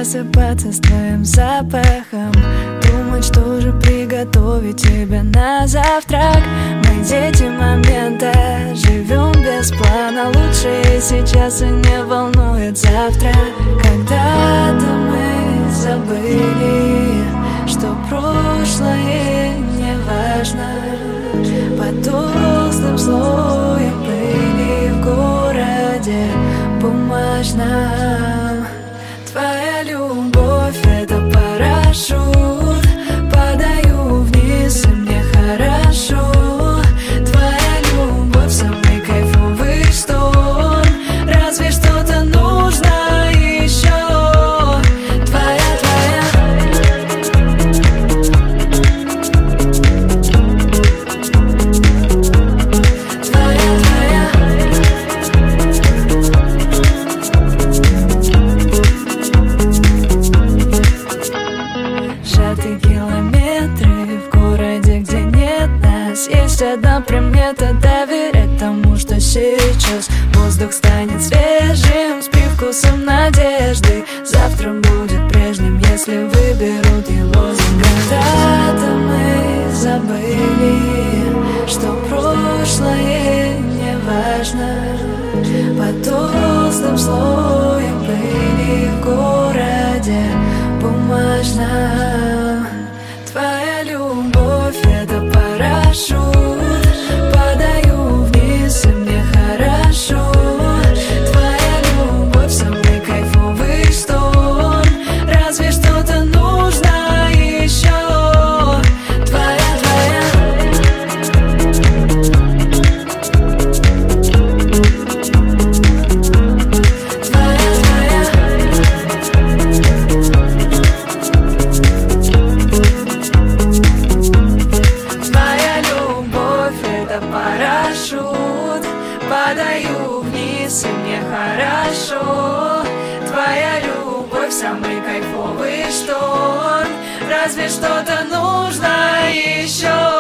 просыпаться с твоим запахом, думать, что же приготовить тебе на завтрак. Мы дети момента, живем без плана. Лучше сейчас и не волнует завтра. Когда-то мы забыли, что прошлое не важно. Под толстым слоем пыли в городе бумажном. Твоя любовь — это парашют, падаю вниз, и мне хорошо. Твоя любовь — самый кайфовый шторм. Разве что-то нужно еще? Километры в городе, где нет нас. Есть одна примета: доверять тому, что сейчас воздух станет свежим, с привкусом надежды. Завтра будет прежним, если выберут его. Когда-то мы забыли, что прошлое не важно. Под толстым слоем пыли в городе бумажном. Твоя любовь — это парашют, падаю вниз, и мне хорошо. Твоя любовь — самый кайфовый шторм. Разве что-то нужно еще? Парашют, падаю вниз, и мне хорошо. Твоя любовь — самый кайфовый шторм. Разве что-то нужно еще?